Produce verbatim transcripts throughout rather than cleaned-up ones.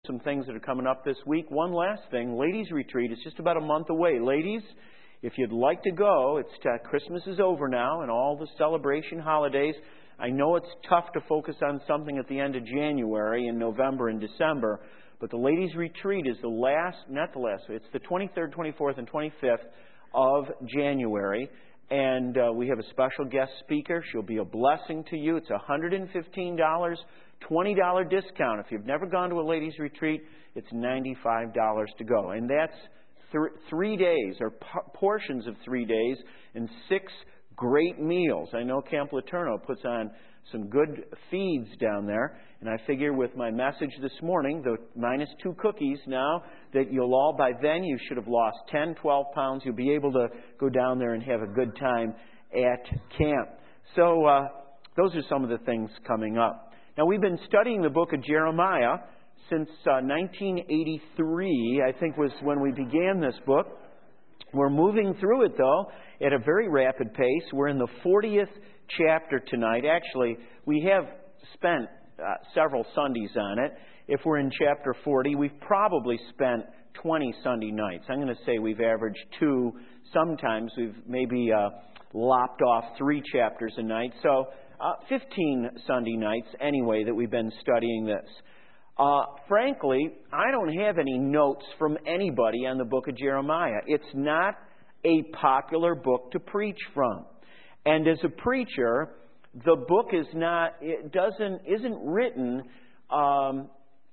some things that are coming up this week. One last thing, Ladies' Retreat is just about a month away. Ladies, if you'd like to go, it's uh, Christmas is over now and all the celebration holidays. I know it's tough to focus on something at the end of January and November and December, but the Ladies' Retreat is the last, not the last, it's the twenty-third, twenty-fourth, and twenty-fifth of January. And uh, we have a special guest speaker. She'll be a blessing to you. It's one hundred fifteen dollars, twenty dollars discount. If you've never gone to a ladies' retreat, it's ninety-five dollars to go. And that's th- three days or p- portions of three days and six great meals. I know Camp Laterno puts on some good feeds down there. And I figure with my message this morning, the minus two cookies now, that you'll all, by then, you should have lost ten, twelve pounds. You'll be able to go down there and have a good time at camp. So uh, those are some of the things coming up. Now, we've been studying the book of Jeremiah since uh, nineteen eighty-three, I think was when we began this book. We're moving through it, though, at a very rapid pace. We're in the fortieth chapter tonight. Actually, we have spent uh, several Sundays on it. If we're in chapter forty, we've probably spent twenty Sunday nights. I'm going to say we've averaged two. Sometimes we've maybe uh, lopped off three chapters a night. So uh, fifteen Sunday nights, anyway, that we've been studying this. Uh, frankly, I don't have any notes from anybody on the book of Jeremiah. It's not a popular book to preach from. And as a preacher, the book is not, it doesn't, isn't written um,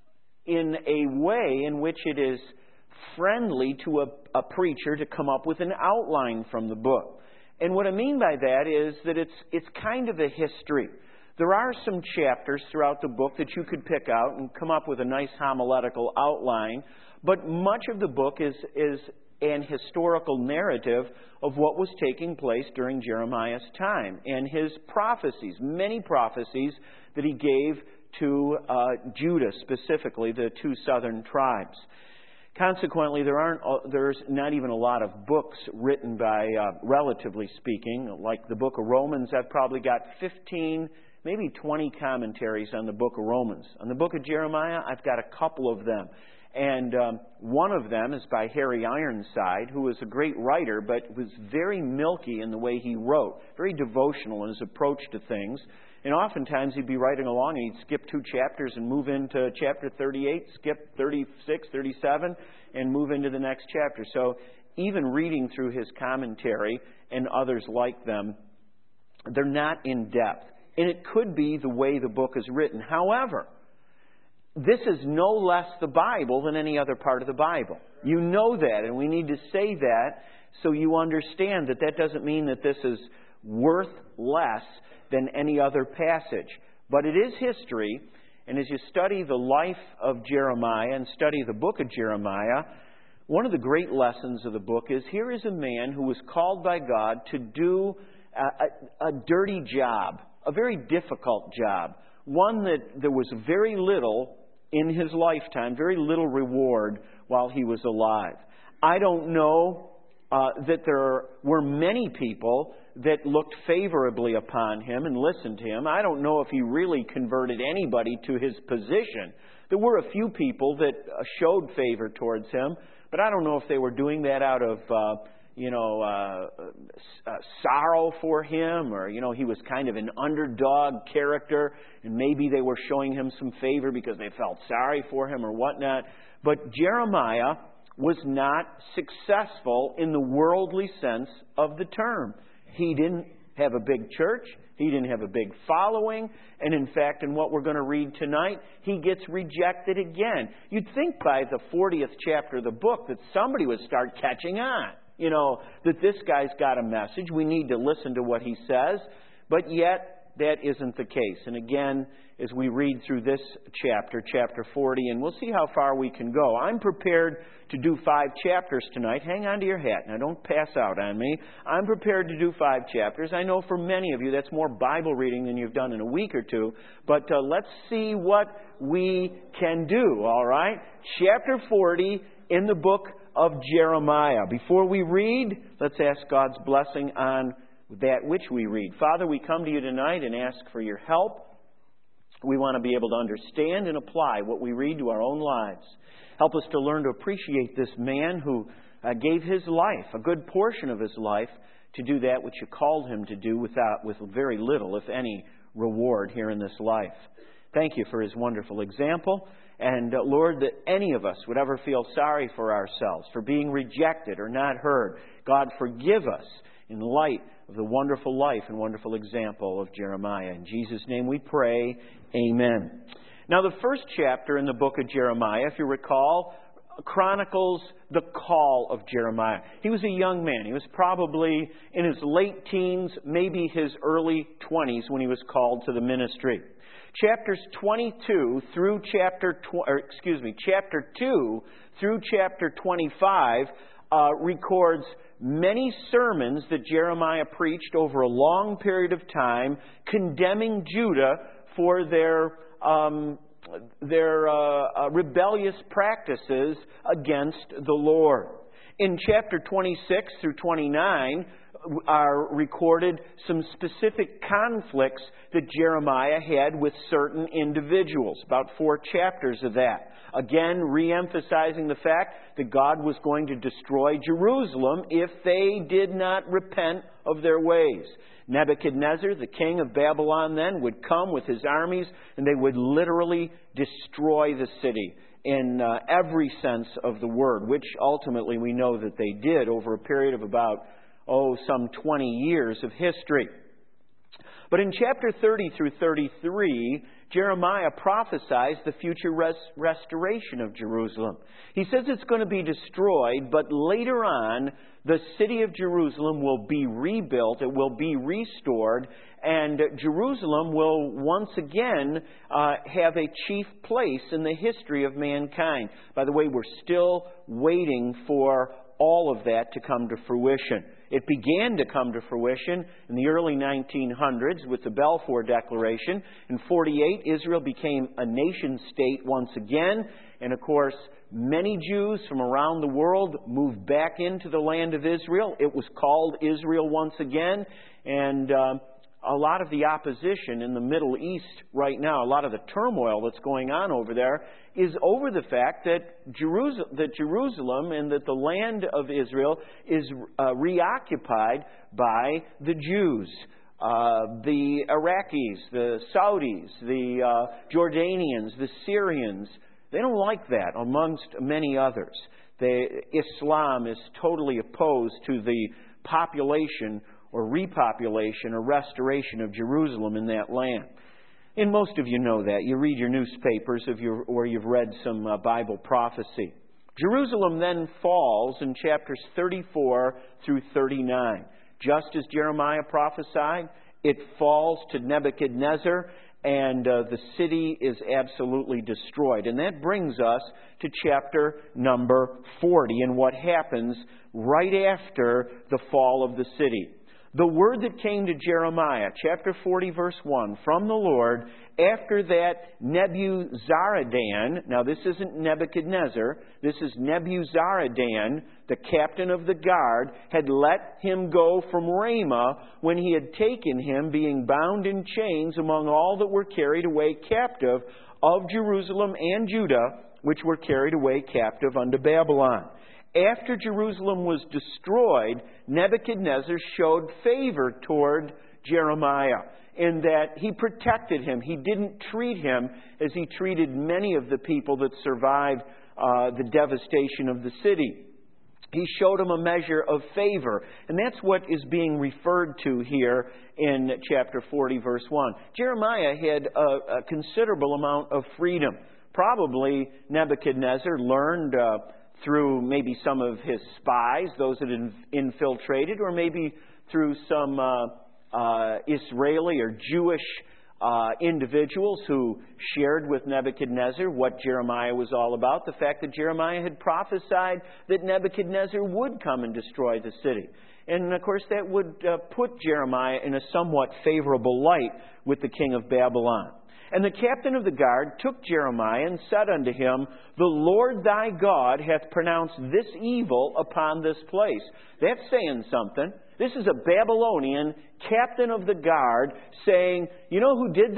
in a way in which it is friendly to a, a preacher to come up with an outline from the book. And what I mean by that is that it's it's kind of a history. There are some chapters throughout the book that you could pick out and come up with a nice homiletical outline, but much of the book is is an historical narrative of what was taking place during Jeremiah's time and his prophecies, many prophecies that he gave to uh, Judah, specifically the two southern tribes. Consequently, there aren't there's not even a lot of books written by, uh, relatively speaking, like the book of Romans. I've probably got fifteen, maybe twenty commentaries on the book of Romans. On the book of Jeremiah, I've got a couple of them. And um, one of them is by Harry Ironside, who was a great writer, but was very milky in the way he wrote, very devotional in his approach to things. And oftentimes he'd be writing along and he'd skip two chapters and move into chapter thirty-eight, skip thirty-six, thirty-seven, and move into the next chapter. So even reading through his commentary and others like them, they're not in depth. And it could be the way the book is written. However, this is no less the Bible than any other part of the Bible. You know that, and we need to say that so you understand that that doesn't mean that this is worth less than any other passage. But it is history, and as you study the life of Jeremiah and study the book of Jeremiah, one of the great lessons of the book is here is a man who was called by God to do a, a, a dirty job, a very difficult job, one that there was very little in his lifetime, very little reward while he was alive. I don't know uh, that there were many people that looked favorably upon him and listened to him. I don't know if he really converted anybody to his position. There were a few people that uh, showed favor towards him, but I don't know if they were doing that out of uh, you know, uh, uh, sorrow for him, or, you know, he was kind of an underdog character, and maybe they were showing him some favor because they felt sorry for him or whatnot. But Jeremiah was not successful in the worldly sense of the term. He didn't have a big church. He didn't have a big following. And in fact, in what we're going to read tonight, he gets rejected again. You'd think by the fortieth chapter of the book that somebody would start catching on. You know, that this guy's got a message. We need to listen to what he says. But yet, that isn't the case. And again, as we read through this chapter, chapter forty, and we'll see how far we can go. I'm prepared to do five chapters tonight. Hang on to your hat. Now, don't pass out on me. I'm prepared to do five chapters. I know for many of you that's more Bible reading than you've done in a week or two. But uh, let's see what we can do, all right? Chapter forty in the book of Jeremiah. Before we read, let's ask God's blessing on that which we read. Father, we come to you tonight and ask for your help. We want to be able to understand and apply what we read to our own lives. Help us to learn to appreciate this man who uh, gave his life, a good portion of his life, to do that which you called him to do without, with very little, if any, reward here in this life. Thank you for his wonderful example. And uh, Lord, that any of us would ever feel sorry for ourselves, for being rejected or not heard. God, forgive us in light of the wonderful life and wonderful example of Jeremiah. In Jesus' name we pray, amen. Now, the first chapter in the book of Jeremiah, if you recall, chronicles the call of Jeremiah. He was a young man. He was probably in his late teens, maybe his early twenties when he was called to the ministry. Chapters twenty-two through chapter, tw- or excuse me, chapter two through chapter twenty-five uh, records many sermons that Jeremiah preached over a long period of time, condemning Judah for their um, their uh, uh, rebellious practices against the Lord. In chapter twenty-six through twenty-nine are recorded some specific conflicts that Jeremiah had with certain individuals. About four chapters of that. Again, re-emphasizing the fact that God was going to destroy Jerusalem if they did not repent of their ways. Nebuchadnezzar, the king of Babylon then, would come with his armies and they would literally destroy the city in uh, every sense of the word, which ultimately we know that they did over a period of about, oh, some twenty years of history. But in chapter thirty through thirty-three, Jeremiah prophesies the future res- restoration of Jerusalem. He says it's going to be destroyed, but later on, the city of Jerusalem will be rebuilt, it will be restored, and Jerusalem will once again uh, have a chief place in the history of mankind. By the way, we're still waiting for all of that to come to fruition. It began to come to fruition in the early nineteen hundreds with the Balfour Declaration. In forty-eight, Israel became a nation state once again. And of course, many Jews from around the world moved back into the land of Israel. It was called Israel once again. And uh, a lot of the opposition in the Middle East right now, a lot of the turmoil that's going on over there, is over the fact that Jerusalem, that Jerusalem and that the land of Israel is uh, reoccupied by the Jews. Uh, the Iraqis, the Saudis, the uh, Jordanians, the Syrians, they don't like that, amongst many others. They, Islam is totally opposed to the population or repopulation or restoration of Jerusalem in that land. And most of you know that. You read your newspapers if you're, or you've read some uh, Bible prophecy. Jerusalem then falls in chapters thirty-four through thirty-nine. Just as Jeremiah prophesied, it falls to Nebuchadnezzar, and uh, the city is absolutely destroyed. And that brings us to chapter number forty and what happens right after the fall of the city. The word that came to Jeremiah, chapter forty, verse one, from the Lord, after that Nebuzaradan, now this isn't Nebuchadnezzar, this is Nebuzaradan, the captain of the guard, had let him go from Ramah when he had taken him, being bound in chains among all that were carried away captive of Jerusalem and Judah, which were carried away captive unto Babylon. After Jerusalem was destroyed, Nebuchadnezzar showed favor toward Jeremiah in that he protected him. He didn't treat him as he treated many of the people that survived uh, the devastation of the city. He showed him a measure of favor. And that's what is being referred to here in chapter forty, verse one. Jeremiah had a, a considerable amount of freedom. Probably Nebuchadnezzar learned Uh, through maybe some of his spies, those that had infiltrated, or maybe through some uh, uh, Israeli or Jewish uh, individuals who shared with Nebuchadnezzar what Jeremiah was all about. The fact that Jeremiah had prophesied that Nebuchadnezzar would come and destroy the city. And of course that would uh, put Jeremiah in a somewhat favorable light with the king of Babylon. And the captain of the guard took Jeremiah and said unto him, The Lord thy God hath pronounced this evil upon this place. That's saying something. This is a Babylonian captain of the guard saying, you know who did this?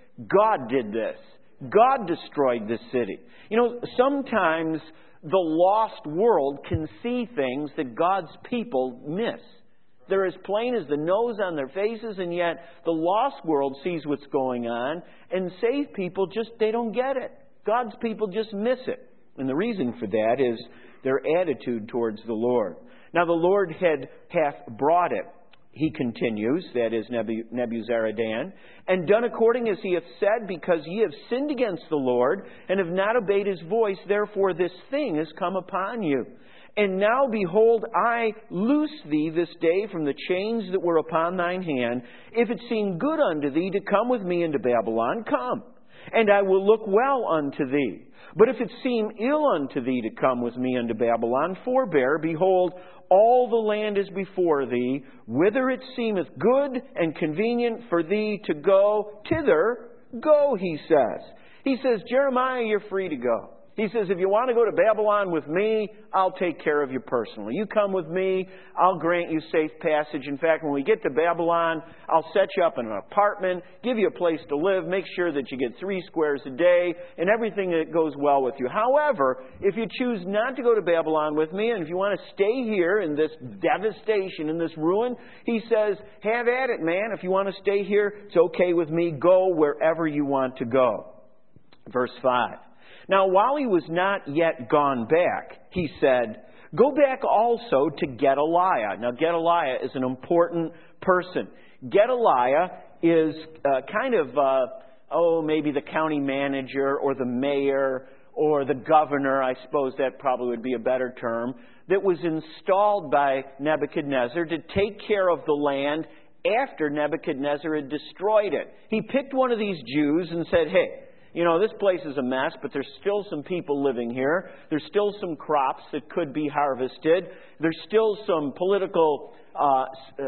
God did this. God destroyed this city. You know, sometimes the lost world can see things that God's people miss. They're as plain as the nose on their faces, and yet the lost world sees what's going on, and saved people just, they don't get it. God's people just miss it. And the reason for that is their attitude towards the Lord. Now the Lord had hath brought it, he continues, that is Nebu- Nebuzaradan, and done according as he hath said, because ye have sinned against the Lord, and have not obeyed his voice, therefore this thing has come upon you. And now, behold, I loose thee this day from the chains that were upon thine hand. If it seem good unto thee to come with me into Babylon, come, and I will look well unto thee. But if it seem ill unto thee to come with me unto Babylon, forbear, behold, all the land is before thee. Whither it seemeth good and convenient for thee to go, thither go, he says. He says, Jeremiah, you're free to go. He says, if you want to go to Babylon with me, I'll take care of you personally. You come with me, I'll grant you safe passage. In fact, when we get to Babylon, I'll set you up in an apartment, give you a place to live, make sure that you get three squares a day, and everything that goes well with you. However, if you choose not to go to Babylon with me, and if you want to stay here in this devastation, in this ruin, he says, have at it, man. If you want to stay here, it's okay with me. Go wherever you want to go. Verse five. Now, while he was not yet gone back, he said, go back also to Gedaliah. Now, Gedaliah is an important person. Gedaliah is uh, kind of, uh, oh, maybe the county manager or the mayor or the governor, I suppose that probably would be a better term, that was installed by Nebuchadnezzar to take care of the land after Nebuchadnezzar had destroyed it. He picked one of these Jews and said, hey, you know, this place is a mess, but there's still some people living here. There's still some crops that could be harvested. There's still some political, uh, uh,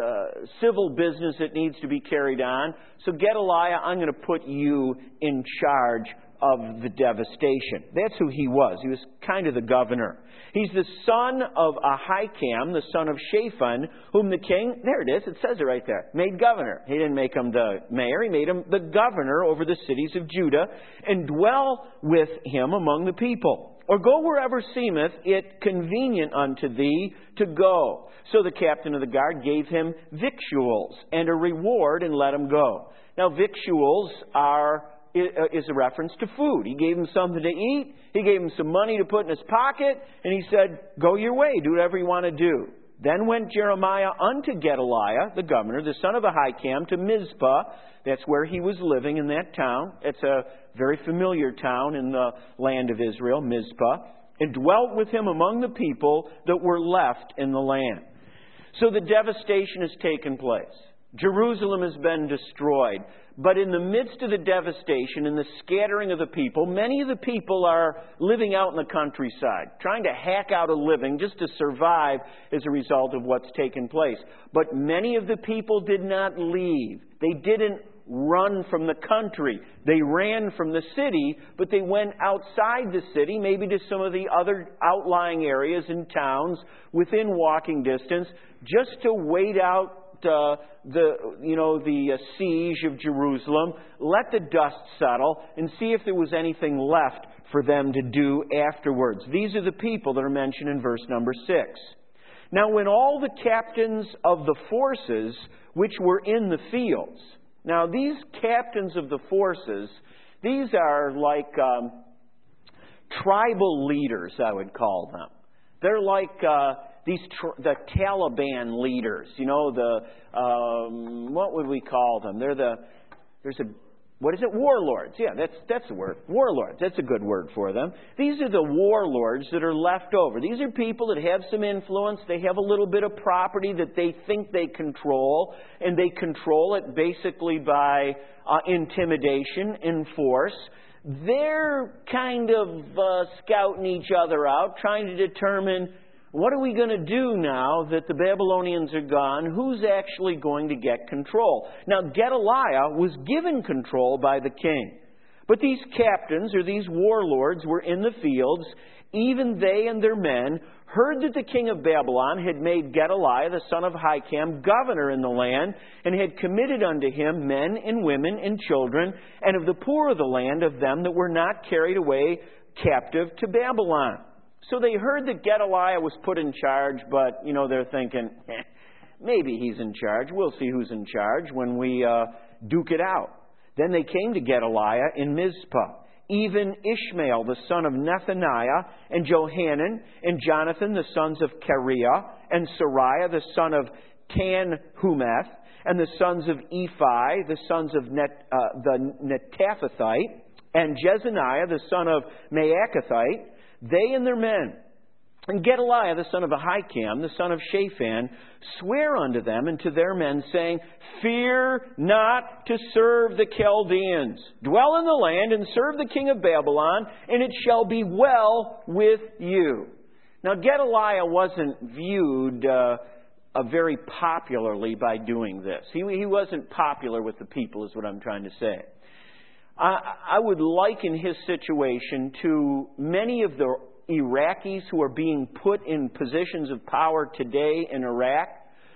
civil business that needs to be carried on. So Gedaliah, I'm going to put you in charge of the devastation. That's who he was. He was kind of the governor. He's the son of Ahikam, the son of Shaphan, whom the king, there it is, it says it right there, made governor. He didn't make him the mayor, he made him the governor over the cities of Judah, and dwell with him among the people. Or go wherever seemeth it convenient unto thee to go. So the captain of the guard gave him victuals and a reward and let him go. Now victuals are is a reference to food. He gave him something to eat. He gave him some money to put in his pocket. And he said, go your way. Do whatever you want to do. Then went Jeremiah unto Gedaliah, the governor, the son of Ahikam, to Mizpah. That's where he was living in that town. It's a very familiar town in the land of Israel, Mizpah. And dwelt with him among the people that were left in the land. So the devastation has taken place. Jerusalem has been destroyed. But in the midst of the devastation and the scattering of the people, many of the people are living out in the countryside, trying to hack out a living just to survive as a result of what's taken place. But many of the people did not leave. They didn't run from the country. They ran from the city, but they went outside the city, maybe to some of the other outlying areas and towns within walking distance, just to wait out Uh, the you know the uh, siege of Jerusalem, let the dust settle, and see if there was anything left for them to do afterwards. These are the people that are mentioned in verse number six. Now when all the captains of the forces which were in the fields, now these captains of the forces, these are like um, tribal leaders, I would call them. They're like uh, these tr- the Taliban leaders, you know, the um, what would we call them? They're the there's a what is it? Warlords. Yeah, that's that's the word. Warlords. That's a good word for them. These are the warlords that are left over. These are people that have some influence. They have a little bit of property that they think they control, and they control it basically by uh, intimidation and force. They're kind of uh, scouting each other out, trying to determine, what are we going to do now that the Babylonians are gone? Who's actually going to get control? Now, Gedaliah was given control by the king. But these captains, or these warlords, were in the fields. Even they and their men heard that the king of Babylon had made Gedaliah, the son of Ahikam, governor in the land, and had committed unto him men and women and children, and of the poor of the land, of them that were not carried away captive to Babylon. So they heard that Gedaliah was put in charge, but, you know, they're thinking, eh, maybe he's in charge. We'll see who's in charge when we uh, duke it out. Then they came to Gedaliah in Mizpah. Even Ishmael, the son of Nethaniah, and Johanan, and Jonathan, the sons of Kareah, and Sariah, the son of Tanhumeth, and the sons of Ephi, the sons of Net, uh, the Netaphathite, and Jezaniah, the son of Maacathite, they and their men. And Gedaliah, the son of Ahikam, the son of Shaphan, swear unto them and to their men, saying, Fear not to serve the Chaldeans. Dwell in the land and serve the king of Babylon, and it shall be well with you. Now, Gedaliah wasn't viewed uh, uh, very popularly by doing this. He, he wasn't popular with the people, is what I'm trying to say. I, I would liken his situation to many of the Iraqis who are being put in positions of power today in Iraq.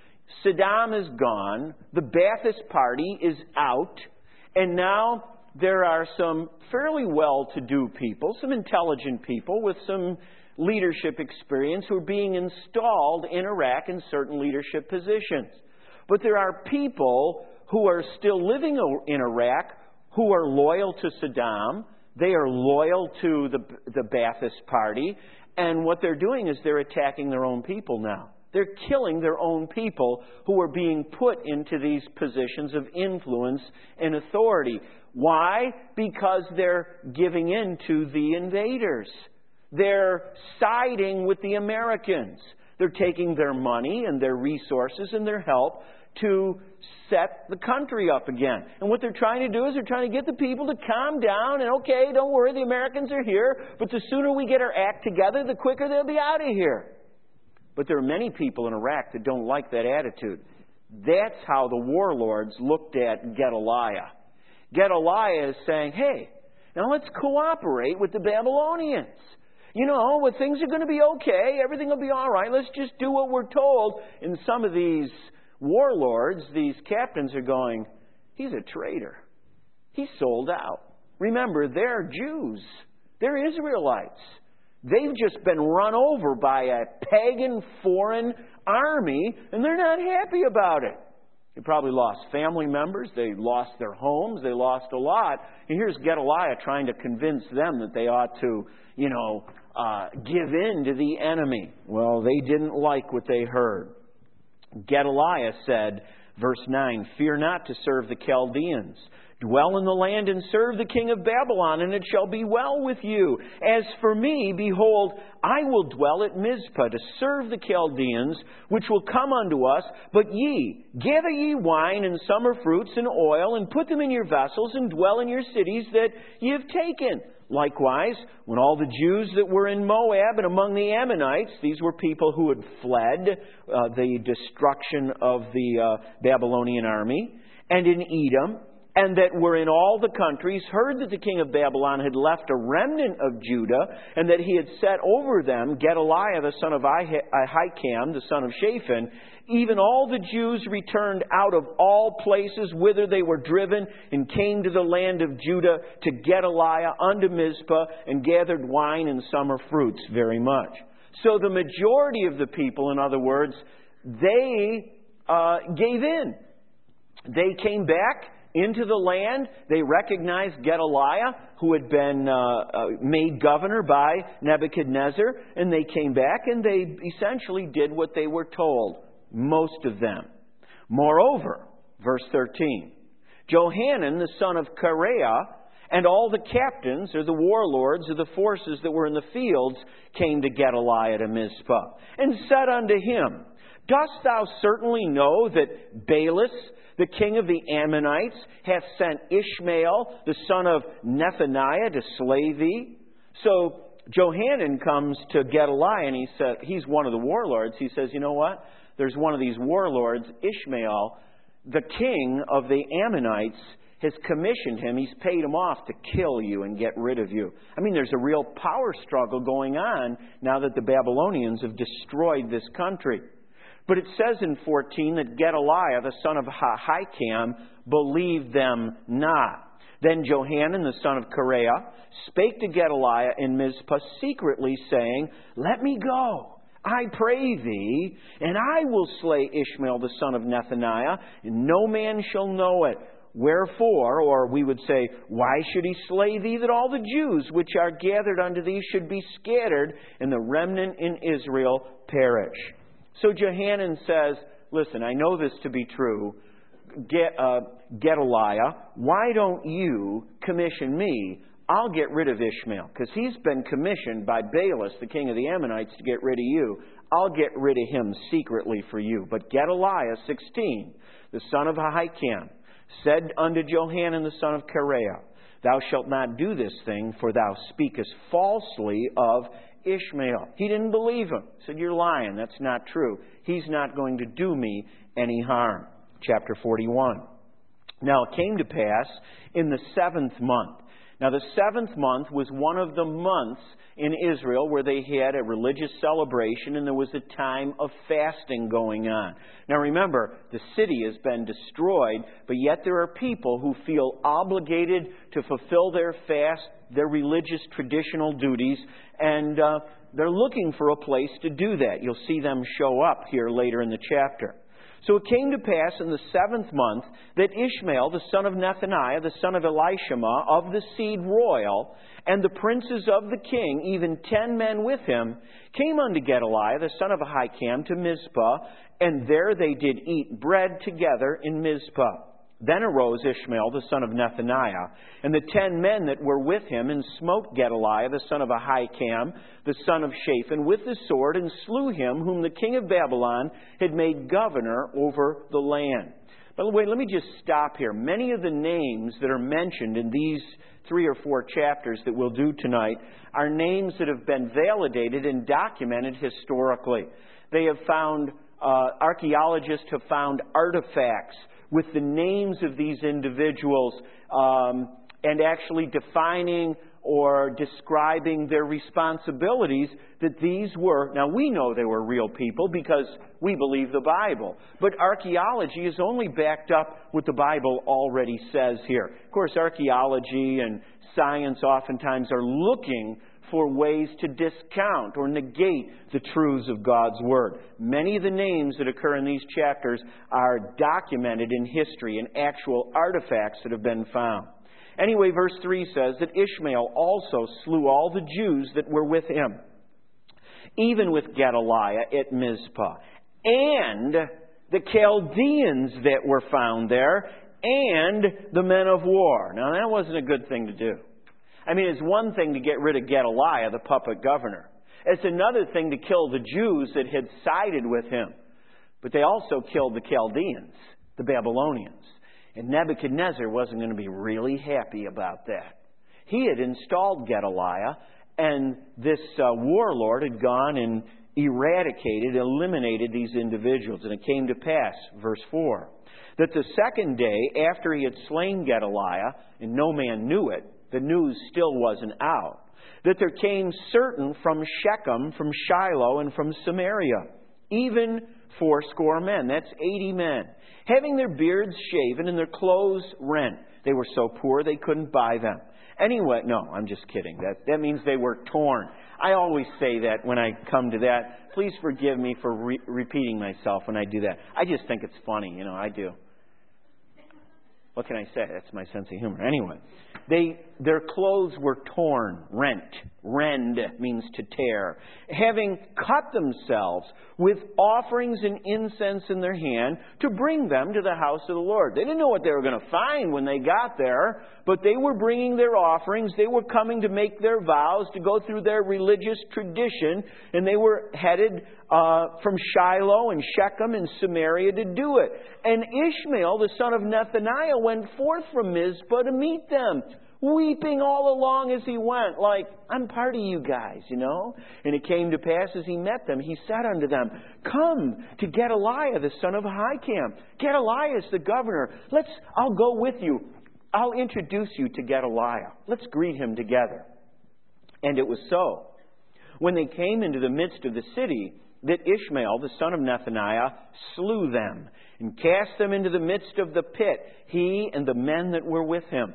Saddam is gone. The Ba'athist Party is out. And now there are some fairly well-to-do people, some intelligent people with some leadership experience who are being installed in Iraq in certain leadership positions. But there are people who are still living in Iraq who are loyal to Saddam. They are loyal to the, the Ba'athist Party. And what they're doing is they're attacking their own people now. They're killing their own people who are being put into these positions of influence and authority. Why? Because they're giving in to the invaders. They're siding with the Americans. They're taking their money and their resources and their help to set the country up again. And what they're trying to do is they're trying to get the people to calm down and, okay, don't worry, the Americans are here, but the sooner we get our act together, the quicker they'll be out of here. But there are many people in Iraq that don't like that attitude. That's how the warlords looked at Gedaliah. Gedaliah is saying, hey, now let's cooperate with the Babylonians. You know, well, things are going to be okay, everything will be all right, let's just do what we're told. And some of these warlords, these captains are going, he's a traitor. He's sold out. Remember, they're Jews. They're Israelites. They've just been run over by a pagan foreign army, and they're not happy about it. They probably lost family members. They lost their homes. They lost a lot. And here's Gedaliah trying to convince them that they ought to, you know, uh, give in to the enemy. Well, they didn't like what they heard. Gedaliah said, verse nine, Fear not to serve the Chaldeans. Dwell in the land and serve the king of Babylon, and it shall be well with you. As for me, behold, I will dwell at Mizpah to serve the Chaldeans, which will come unto us. But ye, gather ye wine and summer fruits and oil, and put them in your vessels, and dwell in your cities that ye have taken. Likewise, when all the Jews that were in Moab and among the Ammonites, these were people who had fled uh, the destruction of the uh, Babylonian army, and in Edom, and that were in all the countries, heard that the king of Babylon had left a remnant of Judah, and that he had set over them Gedaliah the son of Ahikam, the son of Shaphan, even all the Jews returned out of all places whither they were driven, and came to the land of Judah to Gedaliah unto Mizpah, and gathered wine and summer fruits very much. So the majority of the people, in other words, they uh, gave in. They came back into the land. They recognized Gedaliah, who had been uh, uh, made governor by Nebuchadnezzar, and they came back and they essentially did what they were told, most of them. Moreover, verse thirteen, Johanan, the son of Kareah, and all the captains, or the warlords of the forces that were in the fields, came to Gedaliah to Mizpah, and said unto him, Dost thou certainly know that Baalis, the king of the Ammonites, hath sent Ishmael, the son of Nethaniah, to slay thee? So Johanan comes to Gedaliah, and he said, he's one of the warlords. He says, you know what? There's one of these warlords, Ishmael, the king of the Ammonites. has commissioned him. He's paid him off to kill you and get rid of you. I mean, there's a real power struggle going on now that the Babylonians have destroyed this country. But it says in fourteen that Gedaliah, the son of Ahikam, believed them not. Then Johanan, the son of Kareah, spake to Gedaliah in Mizpah secretly, saying, Let me go, I pray thee, and I will slay Ishmael, the son of Nethaniah, and no man shall know it. Wherefore, or we would say, why should he slay thee, that all the Jews which are gathered unto thee should be scattered, and the remnant in Israel perish? So Johanan says, listen, I know this to be true. Get, uh, Gedaliah, why don't you commission me? I'll get rid of Ishmael, because he's been commissioned by Baalis, the king of the Ammonites, to get rid of you. I'll get rid of him secretly for you. But Gedaliah, sixteen, the son of Ahikam, said unto Johanan, the son of Kareah, Thou shalt not do this thing, for thou speakest falsely of Ishmael. He didn't believe him. He said, You're lying. That's not true. He's not going to do me any harm. Chapter forty-one. Now it came to pass in the seventh month. Now the seventh month was one of the months in Israel where they had a religious celebration and there was a time of fasting going on. Now remember, the city has been destroyed, but yet there are people who feel obligated to fulfill their fast, their religious traditional duties, and uh, they're looking for a place to do that. You'll see them show up here later in the chapter. So it came to pass in the seventh month that Ishmael, the son of Nethaniah, the son of Elishama, of the seed royal, and the princes of the king, even ten men with him, came unto Gedaliah, the son of Ahikam, to Mizpah, and there they did eat bread together in Mizpah. Then arose Ishmael, the son of Nethaniah, and the ten men that were with him, and smote Gedaliah, the son of Ahikam, the son of Shaphan, with the sword, and slew him, whom the king of Babylon had made governor over the land. By the way, let me just stop here. Many of the names that are mentioned in these three or four chapters that we'll do tonight are names that have been validated and documented historically. They have found, uh, archaeologists have found artifacts with the names of these individuals um, and actually defining or describing their responsibilities, that these were, now we know they were real people because we believe the Bible, but archaeology is only backed up what the Bible already says here. Of course, archaeology and science oftentimes are looking for ways to discount or negate the truths of God's Word. Many of the names that occur in these chapters are documented in history and actual artifacts that have been found. Anyway, verse three says that Ishmael also slew all the Jews that were with him, even with Gedaliah at Mizpah, and the Chaldeans that were found there, and the men of war. Now, that wasn't a good thing to do. I mean, it's one thing to get rid of Gedaliah, the puppet governor. It's another thing to kill the Jews that had sided with him. But they also killed the Chaldeans, the Babylonians. And Nebuchadnezzar wasn't going to be really happy about that. He had installed Gedaliah, and this uh, warlord had gone and eradicated, eliminated these individuals. And it came to pass, verse four, that the second day after he had slain Gedaliah, and no man knew it, the news still wasn't out, that there came certain from Shechem, from Shiloh, and from Samaria, even fourscore men. That's eighty men, having their beards shaven and their clothes rent. They were so poor they couldn't buy them. Anyway, no, I'm just kidding. That, that means they were torn. I always say that when I come to that. Please forgive me for re- repeating myself when I do that. I just think it's funny, you know, I do. What can I say? That's my sense of humor. Anyway, they their clothes were torn, rent. Rend means to tear. Having cut themselves with offerings and incense in their hand to bring them to the house of the Lord. They didn't know what they were going to find when they got there, but they were bringing their offerings. They were coming to make their vows, to go through their religious tradition, and they were headed uh, from Shiloh and Shechem and Samaria to do it. And Ishmael, the son of Nethaniah, went forth from Mizpah to meet them, weeping all along as he went, like, I'm part of you guys, you know. And it came to pass as he met them, he said unto them, Come to Gedaliah, the son of Ahikam. Gedaliah is the governor. Let's, I'll go with you. I'll introduce you to Gedaliah. Let's greet him together. And it was so. When they came into the midst of the city, that Ishmael, the son of Nethaniah, slew them and cast them into the midst of the pit, he and the men that were with him.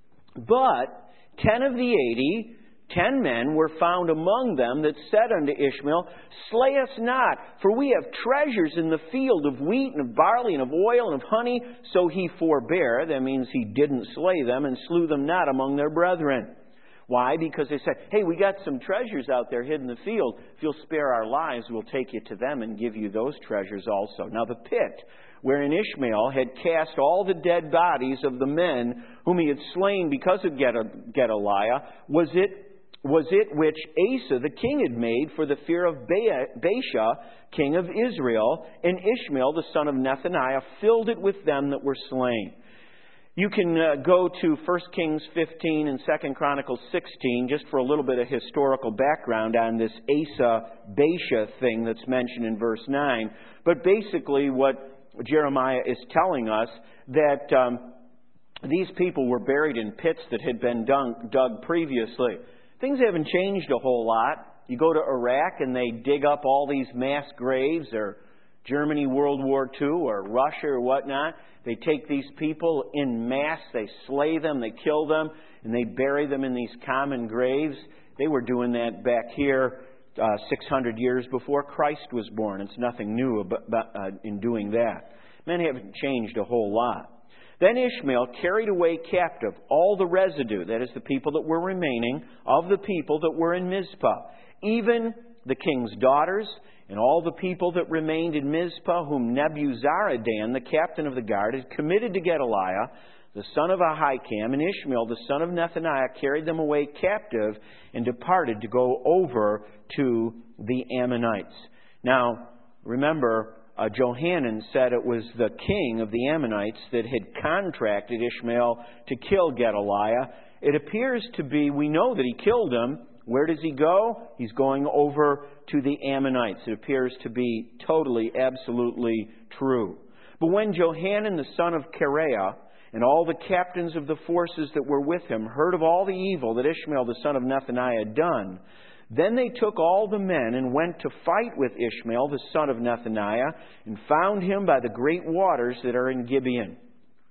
But ten of the eighty, ten men were found among them that said unto Ishmael, Slay us not, for we have treasures in the field of wheat and of barley and of oil and of honey. So he forbare, that means he didn't slay them, and slew them not among their brethren. Why? Because they said, hey, we got some treasures out there hid in the field. If you'll spare our lives, we'll take you to them and give you those treasures also. Now the pit wherein Ishmael had cast all the dead bodies of the men whom he had slain because of Gedaliah, was it, was it which Asa the king had made for the fear of Baasha, king of Israel, and Ishmael the son of Nethaniah filled it with them that were slain. You can uh, go to First Kings fifteen and Second Chronicles sixteen just for a little bit of historical background on this Asa Baasha thing that's mentioned in verse nine. But basically what Jeremiah is telling us, that um, these people were buried in pits that had been dug, dug previously. Things haven't changed a whole lot. You go to Iraq and they dig up all these mass graves, or Germany, World War Two, or Russia or whatnot. They take these people in mass, they slay them, they kill them, and they bury them in these common graves. They were doing that back here uh, six hundred years before Christ was born. It's nothing new about, uh, in doing that. Men haven't changed a whole lot. Then Ishmael carried away captive all the residue, that is the people that were remaining, of the people that were in Mizpah, even the king's daughters, and all the people that remained in Mizpah, whom Nebuzaradan, the captain of the guard, had committed to Gedaliah, the son of Ahikam, and Ishmael, the son of Nethaniah, carried them away captive and departed to go over to the Ammonites. Now, remember, uh, Johanan said it was the king of the Ammonites that had contracted Ishmael to kill Gedaliah. It appears to be, we know that he killed him. Where does he go? He's going over to the Ammonites. It appears to be totally, absolutely true. But when Johanan, the son of Kareah, and all the captains of the forces that were with him heard of all the evil that Ishmael, the son of Nethaniah, had done, then they took all the men and went to fight with Ishmael, the son of Nethaniah, and found him by the great waters that are in Gibeon.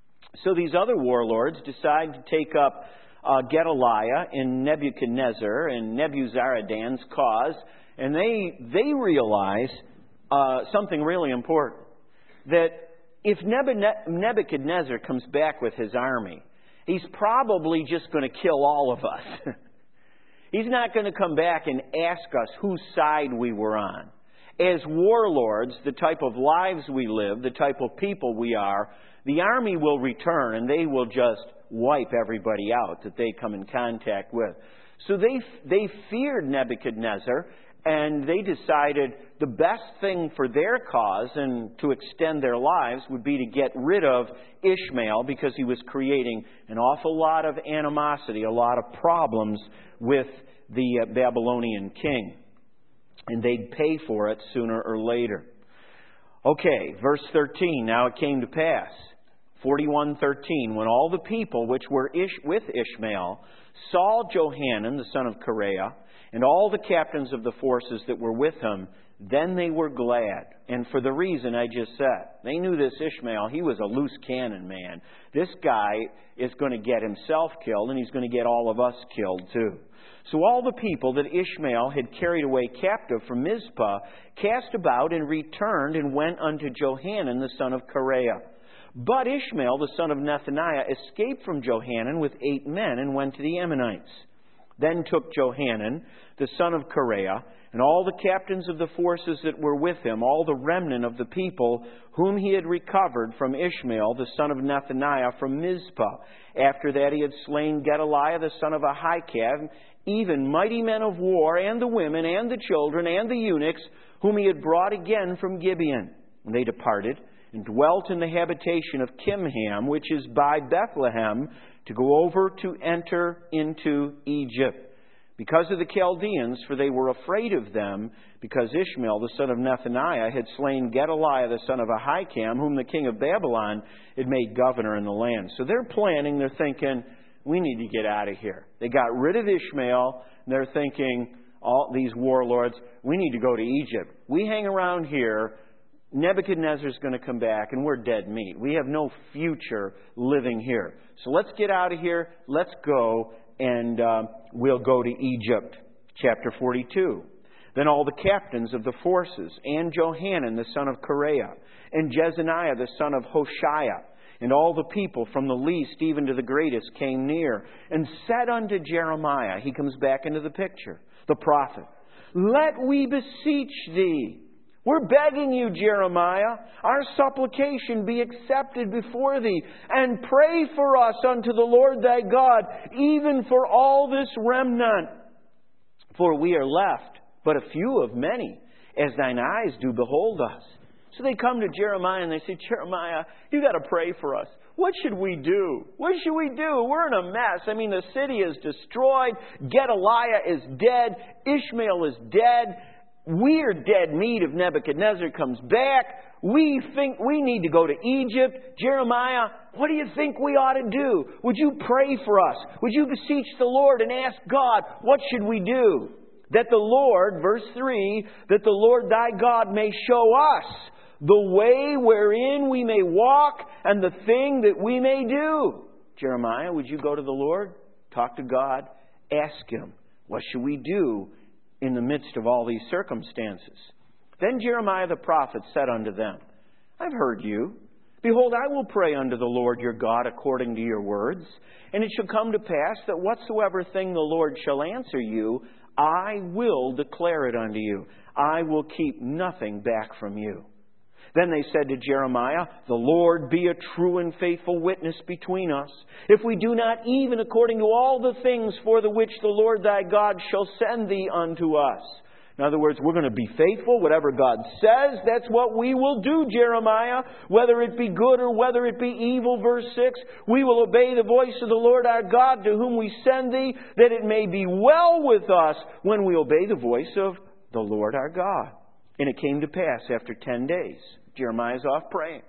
So these other warlords decide to take up Uh, Gedaliah and Nebuchadnezzar and Nebuzaradan's cause, and they they realize uh, something really important, that if Nebuchadnezzar comes back with his army, he's probably just going to kill all of us. He's not going to come back and ask us whose side we were on. As warlords, the type of lives we live, the type of people we are, the army will return and they will just wipe everybody out that they come in contact with. So they they feared Nebuchadnezzar, and they decided the best thing for their cause and to extend their lives would be to get rid of Ishmael, because he was creating an awful lot of animosity, a lot of problems with the Babylonian king. And they'd pay for it sooner or later. Okay, verse thirteen. Now it came to pass, forty-one thirteen, when all the people which were Ish- with Ishmael saw Johanan, the son of Kareah, and all the captains of the forces that were with him, then they were glad. And for the reason I just said. They knew this Ishmael, he was a loose cannon man. This guy is going to get himself killed, and he's going to get all of us killed too. So all the people that Ishmael had carried away captive from Mizpah cast about and returned and went unto Johanan, the son of Kareah. But Ishmael, the son of Nethaniah, escaped from Johanan with eight men and went to the Ammonites. Then took Johanan, the son of Kareah, and all the captains of the forces that were with him, all the remnant of the people whom he had recovered from Ishmael, the son of Nethaniah, from Mizpah. After that he had slain Gedaliah, the son of Ahikam, even mighty men of war, and the women, and the children, and the eunuchs, whom he had brought again from Gibeon. And they departed, and dwelt in the habitation of Kimham, which is by Bethlehem, to go over to enter into Egypt. because of the Chaldeans, for they were afraid of them, because Ishmael, the son of Nethaniah, had slain Gedaliah, the son of Ahikam, whom the king of Babylon had made governor in the land. So they're planning, they're thinking, we need to get out of here. They got rid of Ishmael, and they're thinking, all these warlords, we need to go to Egypt. We hang around here, Nebuchadnezzar's going to come back, and we're dead meat. We have no future living here. So let's get out of here, let's go, and uh, we'll go to Egypt. Chapter forty-two. Then all the captains of the forces, and Johanan the son of Kareah, and Jezaniah the son of Hoshaiah, and all the people from the least even to the greatest came near, and said unto Jeremiah, he comes back into the picture, the prophet, let we beseech thee. We're begging you, Jeremiah, our supplication be accepted before thee, and pray for us unto the Lord thy God, even for all this remnant. For we are left but a few of many, as thine eyes do behold us. So they come to Jeremiah and they say, Jeremiah, you got to pray for us. What should we do? What should we do? We're in a mess. I mean, the city is destroyed. Gedaliah is dead. Ishmael is dead. We're dead meat if Nebuchadnezzar comes back. We think we need to go to Egypt. Jeremiah, what do you think we ought to do? Would you pray for us? Would you beseech the Lord and ask God, what should we do? That the Lord, verse three, that the Lord thy God may show us the way wherein we may walk and the thing that we may do. Jeremiah, would you go to the Lord? Talk to God. Ask Him, what should we do in the midst of all these circumstances? Then Jeremiah the prophet said unto them, I've heard you. Behold, I will pray unto the Lord your God according to your words. And it shall come to pass that whatsoever thing the Lord shall answer you, I will declare it unto you. I will keep nothing back from you. Then they said to Jeremiah, the Lord be a true and faithful witness between us, if we do not even according to all the things for the which the Lord thy God shall send thee unto us. In other words, we're going to be faithful. Whatever God says, that's what we will do, Jeremiah. Whether it be good or whether it be evil, verse six, we will obey the voice of the Lord our God to whom we send thee, that it may be well with us when we obey the voice of the Lord our God. And it came to pass after ten days. Jeremiah's off praying.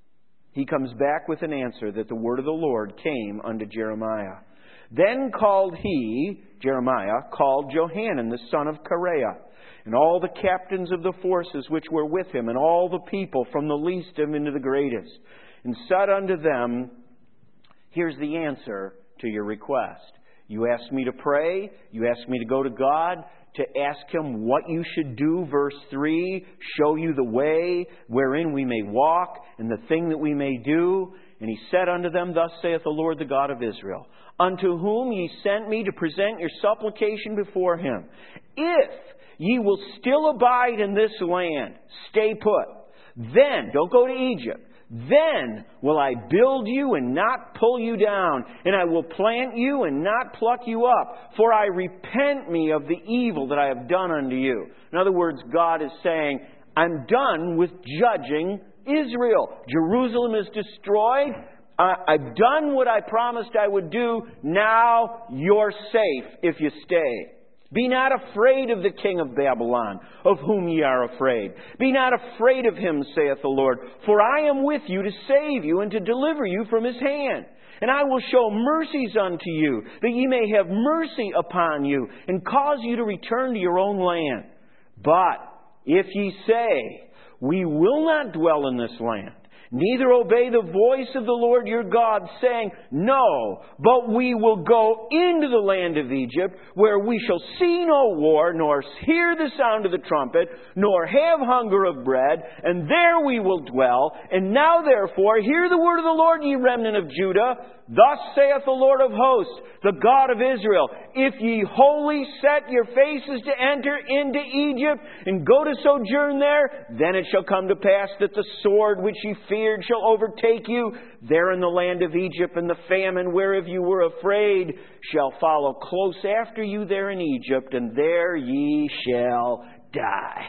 He comes back with an answer that the word of the Lord came unto Jeremiah. Then called he, Jeremiah, called Johanan the son of Kareah, and all the captains of the forces which were with him, and all the people from the least even to the greatest, and said unto them, here's the answer to your request. You asked me to pray. You asked me to go to God, to ask Him what you should do, verse three, show you the way wherein we may walk and the thing that we may do. And He said unto them, thus saith the Lord the God of Israel, unto whom ye sent me to present your supplication before Him. If ye will still abide in this land, stay put, then, don't go to Egypt, then will I build you and not pull you down, and I will plant you and not pluck you up, for I repent me of the evil that I have done unto you. In other words, God is saying, I'm done with judging Israel. Jerusalem is destroyed. Uh, I've done what I promised I would do. Now you're safe if you stay. Be not afraid of the king of Babylon, of whom ye are afraid. Be not afraid of him, saith the Lord, for I am with you to save you and to deliver you from his hand. And I will show mercies unto you, that ye may have mercy upon you, and cause you to return to your own land. But if ye say, we will not dwell in this land, neither obey the voice of the Lord your God, saying, no, but we will go into the land of Egypt, where we shall see no war, nor hear the sound of the trumpet, nor have hunger of bread, and there we will dwell. And now therefore, hear the word of the Lord, ye remnant of Judah. Thus saith the Lord of hosts, the God of Israel, if ye wholly set your faces to enter into Egypt, and go to sojourn there, then it shall come to pass that the sword which ye feared shall overtake you there in the land of Egypt, and the famine whereof you were afraid shall follow close after you there in Egypt, and there ye shall die.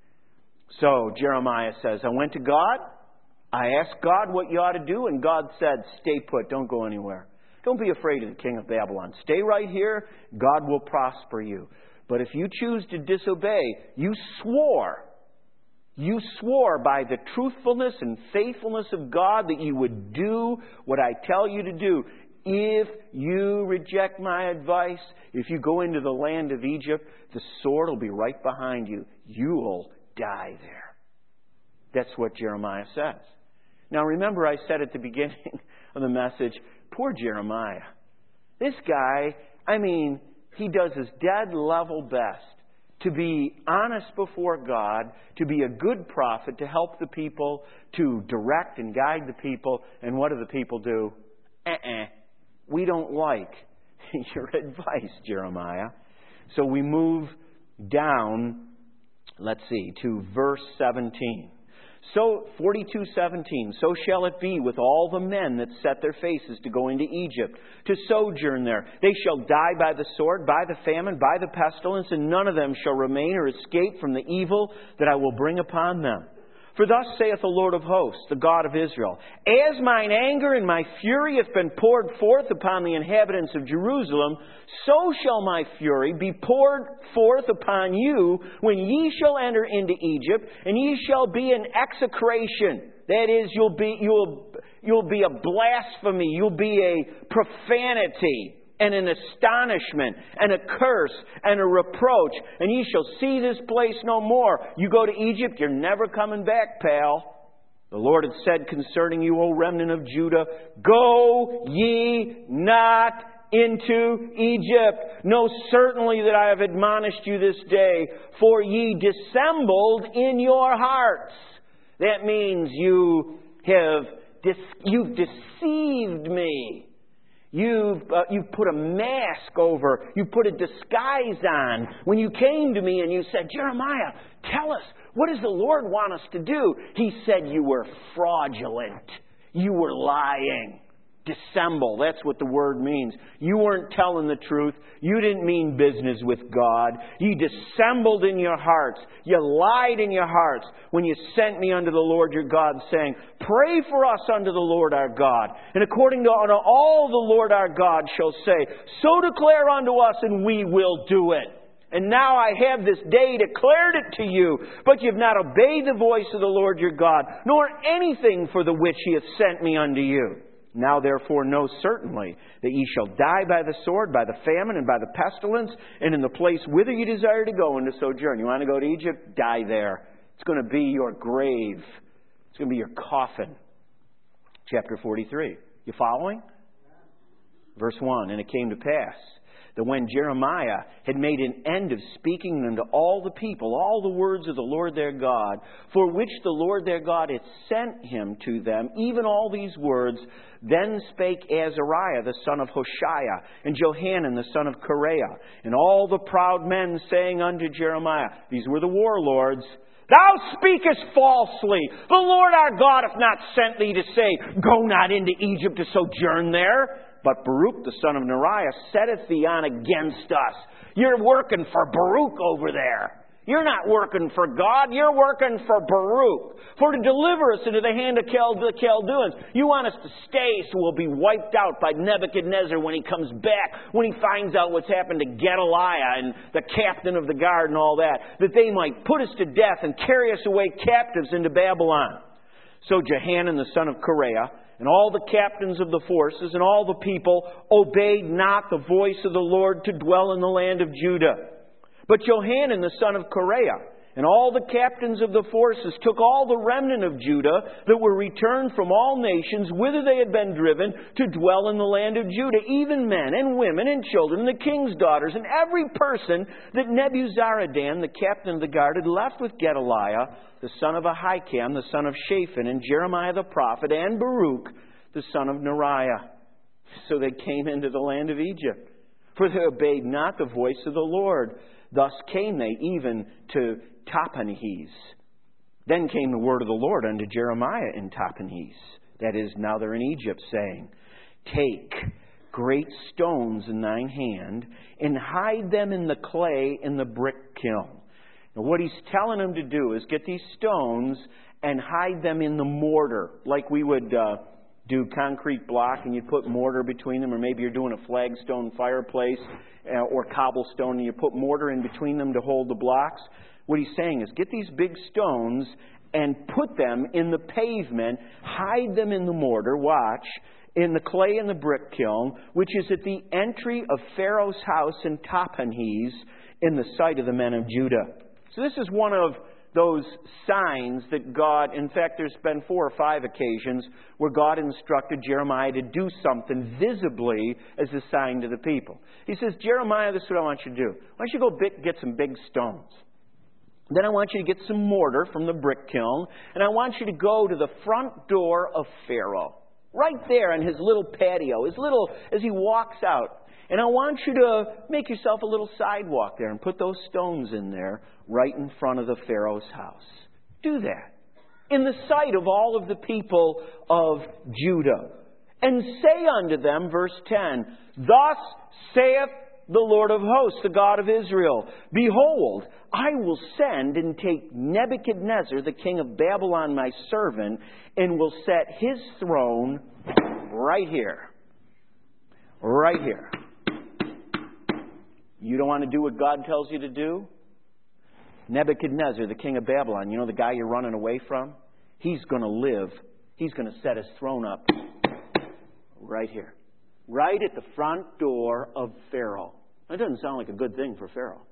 So Jeremiah says, I went to God. I asked God what you ought to do, and God said, stay put, don't go anywhere. Don't be afraid of the king of Babylon. Stay right here. God will prosper you. But if you choose to disobey, you swore. You swore by the truthfulness and faithfulness of God that you would do what I tell you to do. If you reject my advice, if you go into the land of Egypt, the sword will be right behind you. You'll die there. That's what Jeremiah says. Now remember, I said at the beginning of the message, poor Jeremiah. This guy, I mean, he does his dead level best to be honest before God, to be a good prophet, to help the people, to direct and guide the people. And what do the people do? Uh-uh. We don't like your advice, Jeremiah. So we move down, let's see, to verse seventeen. So, forty-two seventeen, so shall it be with all the men that set their faces to go into Egypt, to sojourn there. They shall die by the sword, by the famine, by the pestilence, and none of them shall remain or escape from the evil that I will bring upon them. For thus saith the Lord of hosts, the God of Israel, as mine anger and my fury hath been poured forth upon the inhabitants of Jerusalem, so shall my fury be poured forth upon you when ye shall enter into Egypt, and ye shall be an execration. That is, you'll be you'll you'll be a blasphemy, you'll be a profanity, and an astonishment, and a curse, and a reproach. And ye shall see this place no more. You go to Egypt, you're never coming back, pal. The Lord had said concerning you, O remnant of Judah, go ye not into Egypt. Know certainly that I have admonished you this day, for ye dissembled in your hearts. That means you have you've deceived me. You've, uh, you've put a mask over. You put a disguise on. When you came to me and you said, Jeremiah, tell us, what does the Lord want us to do? He said you were fraudulent. You were lying. Dissemble, that's what the word means. You weren't telling the truth. You didn't mean business with God. You dissembled in your hearts. You lied in your hearts when you sent me unto the Lord your God, saying, pray for us unto the Lord our God. And according to all the Lord our God shall say, so declare unto us, and we will do it. And now I have this day declared it to you, but you've not obeyed the voice of the Lord your God, nor anything for the which he hath sent me unto you. Now therefore know certainly that ye shall die by the sword, by the famine, and by the pestilence, and in the place whither you desire to go into sojourn. You want to go to Egypt? Die there. It's going to be your grave. It's going to be your coffin. Chapter forty-three. You following? Verse one, and it came to pass that when Jeremiah had made an end of speaking unto all the people, all the words of the Lord their God, for which the Lord their God had sent him to them, even all these words, then spake Azariah the son of Hoshea, and Johanan the son of Kareah, and all the proud men, saying unto Jeremiah, these were the warlords, thou speakest falsely. The Lord our God hath not sent thee to say, go not into Egypt to sojourn there. But Baruch the son of Neriah setteth thee on against us. You're working for Baruch over there. You're not working for God. You're working for Baruch. For to deliver us into the hand of the Chaldeans. You want us to stay so we'll be wiped out by Nebuchadnezzar when he comes back. When he finds out what's happened to Gedaliah and the captain of the guard and all that. That they might put us to death and carry us away captives into Babylon. So Johanan the son of Kareah, and all the captains of the forces, and all the people obeyed not the voice of the Lord to dwell in the land of Judah. But Johanan the son of Kareah, and all the captains of the forces took all the remnant of Judah that were returned from all nations whither they had been driven to dwell in the land of Judah, even men and women and children, and the king's daughters, and every person that Nebuzaradan, the captain of the guard, had left with Gedaliah, the son of Ahikam, the son of Shaphan, and Jeremiah the prophet, and Baruch, the son of Neriah. So they came into the land of Egypt, for they obeyed not the voice of the Lord. Thus came they even to Tahpanhes. Then came the word of the Lord unto Jeremiah in Tahpanhes. That is, now they're in Egypt, saying, take great stones in thine hand, and hide them in the clay in the brick kiln. Now what he's telling them to do is get these stones and hide them in the mortar, like we would uh, do concrete block and you'd put mortar between them, or maybe you're doing a flagstone fireplace uh, or cobblestone and you put mortar in between them to hold the blocks. What he's saying is get these big stones and put them in the pavement, hide them in the mortar, watch, in the clay in the brick kiln, which is at the entry of Pharaoh's house in Tahpanhes, in the sight of the men of Judah. So this is one of those signs that God, in fact, there's been four or five occasions where God instructed Jeremiah to do something visibly as a sign to the people. He says, Jeremiah, this is what I want you to do. I want you to go big, get some big stones. Then I want you to get some mortar from the brick kiln, and I want you to go to the front door of Pharaoh, right there in his little patio, his little, as he walks out. And I want you to make yourself a little sidewalk there and put those stones in there right in front of the Pharaoh's house. Do that in the sight of all of the people of Judah. And say unto them, verse ten, Thus saith the Lord of hosts, the God of Israel, Behold, I will send and take Nebuchadnezzar, the king of Babylon, my servant, and will set his throne right here. Right here. You don't want to do what God tells you to do? Nebuchadnezzar, the king of Babylon, you know the guy you're running away from? He's going to live. He's going to set his throne up right here. Right at the front door of Pharaoh. That doesn't sound like a good thing for Pharaoh.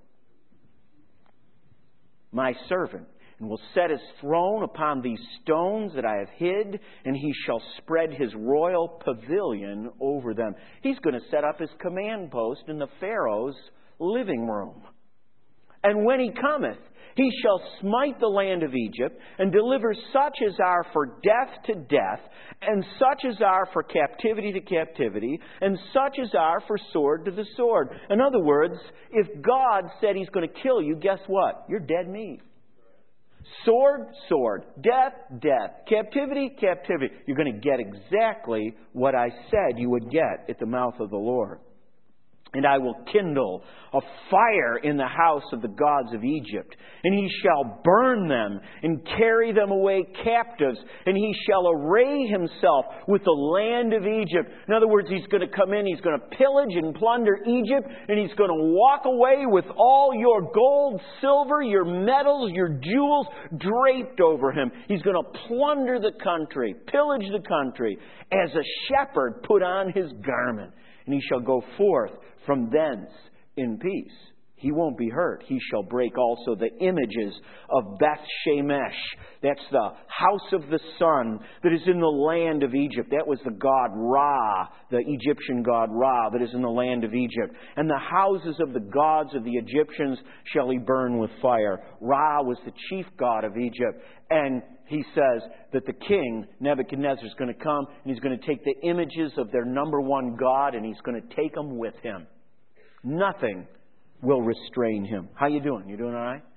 My servant, and will set his throne upon these stones that I have hid, and he shall spread his royal pavilion over them. He's going to set up his command post in the Pharaoh's living room. And when he cometh, he shall smite the land of Egypt, and deliver such as are for death to death, and such as are for captivity to captivity, and such as are for sword to the sword. In other words, if God said he's going to kill you, guess what? You're dead meat. Sword, sword. Death, death. Captivity, captivity. You're going to get exactly what I said you would get at the mouth of the Lord. And I will kindle a fire in the house of the gods of Egypt, and he shall burn them and carry them away captives, and he shall array himself with the land of Egypt. In other words, he's going to come in, he's going to pillage and plunder Egypt, and he's going to walk away with all your gold, silver, your metals, your jewels draped over him. He's going to plunder the country, pillage the country, as a shepherd put on his garment. And he shall go forth from thence in peace. He won't be hurt. He shall break also the images of Beth Shemesh. That's the house of the sun that is in the land of Egypt. That was the god Ra, the Egyptian god Ra, that is in the land of Egypt. And the houses of the gods of the Egyptians shall he burn with fire. Ra was the chief god of Egypt. And he says that the king, Nebuchadnezzar, is going to come and he's going to take the images of their number one god and he's going to take them with him. Nothing will restrain him. How you doing? You doing all right?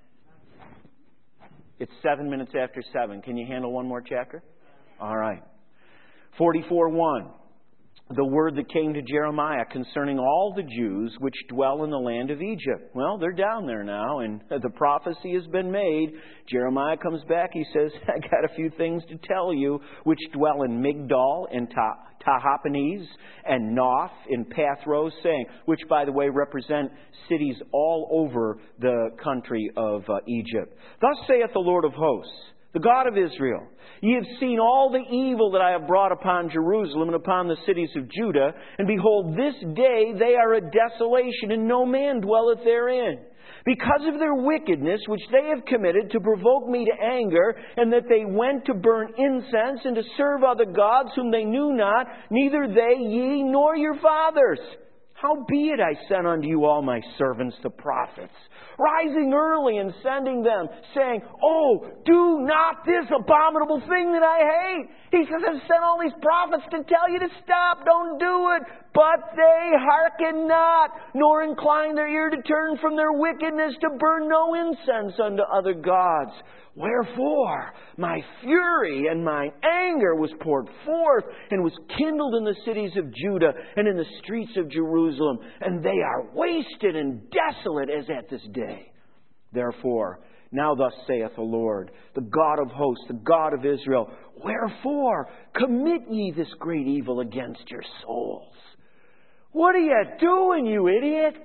It's seven minutes after seven. Can you handle one more chapter? All right. forty-four one. The word that came to Jeremiah concerning all the Jews which dwell in the land of Egypt. Well, they're down there now, and the prophecy has been made. Jeremiah comes back. He says, I got a few things to tell you, which dwell in Migdol and Tahpanhes and Noph in Pathros, saying, which, by the way, represent cities all over the country of uh, Egypt. Thus saith the Lord of hosts, the God of Israel, ye have seen all the evil that I have brought upon Jerusalem and upon the cities of Judah, and behold, this day they are a desolation, and no man dwelleth therein. Because of their wickedness, which they have committed to provoke me to anger, and that they went to burn incense and to serve other gods whom they knew not, neither they, ye, nor your fathers. Howbeit I sent unto you all my servants the prophets, rising early and sending them, saying, Oh, do not this abominable thing that I hate. He says, I've sent all these prophets to tell you to stop, don't do it. But they hearken not, nor incline their ear to turn from their wickedness to burn no incense unto other gods. Wherefore my fury and mine anger was poured forth, and was kindled in the cities of Judah and in the streets of Jerusalem, and they are wasted and desolate as at this day. Therefore Now thus saith the Lord, the God of hosts, the God of Israel, wherefore commit ye this great evil against your souls? What are you doing, you idiots?